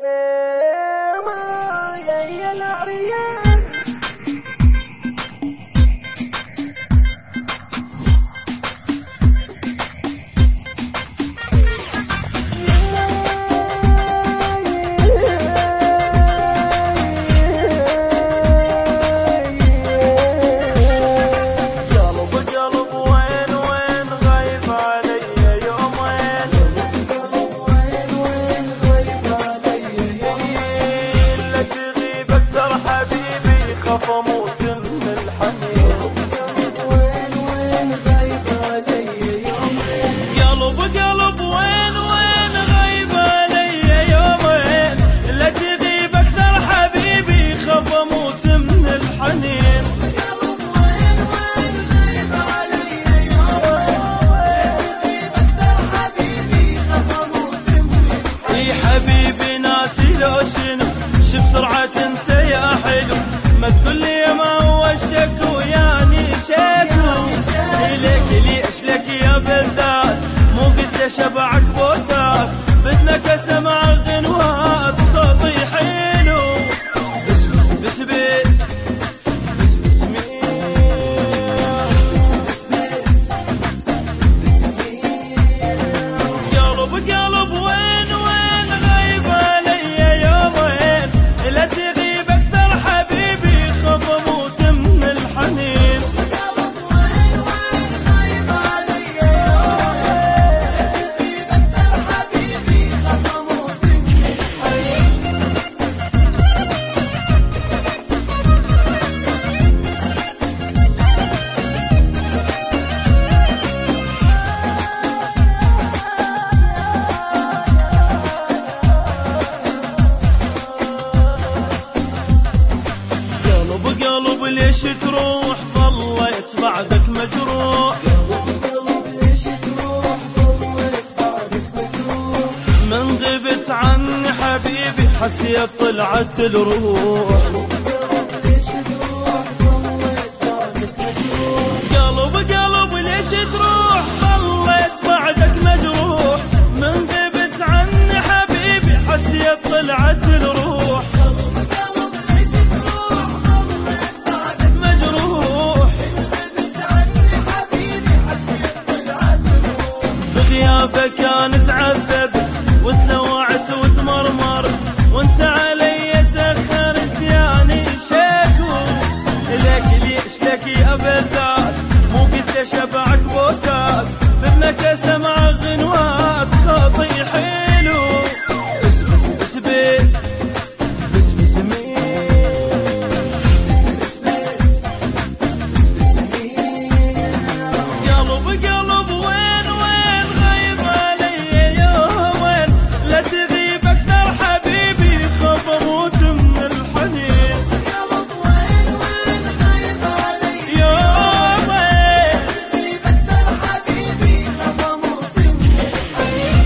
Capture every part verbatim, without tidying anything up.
حبيبي ناسي لو شنو شو بسرعة تنسى يا حلو، ما تقول لي ما هو الشك وياني شكو. ليك ليش لك يا بلدات مو قلت شبعك بوسات، بدنك اسمع غنوات صوتي حلو. بس بس بس بس بس بس قلب قلب وين وين غايب علي يومين، لا تغيب اكثر حبيبي خاف اموت من الحنين. قلب وين وين غايب علي يومين، لا تغيب اكثر حبيبي خاف اموت من الحنين. قلب ليش تروح ظليت بعدك مجروح، قلب ليش تروح ظليت بعدك مجروح، من غبت عني حبيبي حسيت طلعت الروح. قلب ليش تروح ظليت بعدك مجروح، قلب قلب ليش تروح ظليت بعدك مجروح، من غبت عني حبيبي حسيت طلعت الروح. بغيابك انا تعذبت وتلوعت وتمرمرت، وانت علي تاخرت ياني شكو. لك ليش لك يا بلدات مو قلت شبعك بوسات، بدنك اسمع غنوات صوتي حلو. بس بس بس بس بس بس مين قلب قلب وين وين غايب علي يومين، لا تغيب اكثر حبيبي خاف اموت من الحنين. قلب وين وين غايب علي يومين، لا تغيب اكثر حبيبي خاف اموت من الحنين.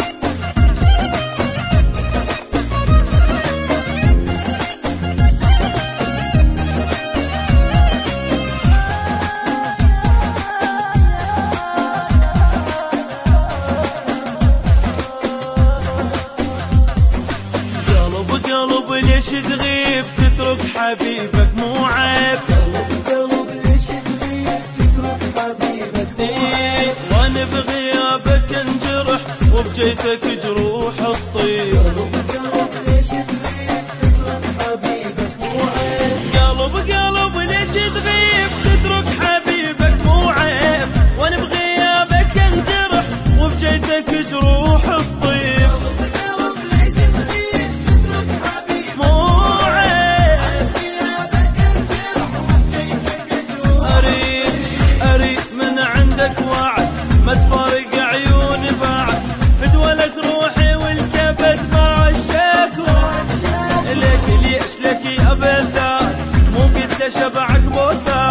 قلب قلب ليش تغيب تترك حبيبك مو عيب، قلب قلب ليش تغيب تترك حبيبك مو عيب، وانا بغيابك انجرح وبجيتك جروح الطيب. قلب قلب ليش تغيب تترك حبيبك مو عيب، قلب قلب ليش تغيب تترك حبيبك مو عيب، وانا بغيابك انجرح وبجيتك جروح الطيب. ما تفارق عيوني بعد فدولك روحي والكبد مع الشكو. ليك ليش لك يا بلدات مو قلت شبعك بوسات،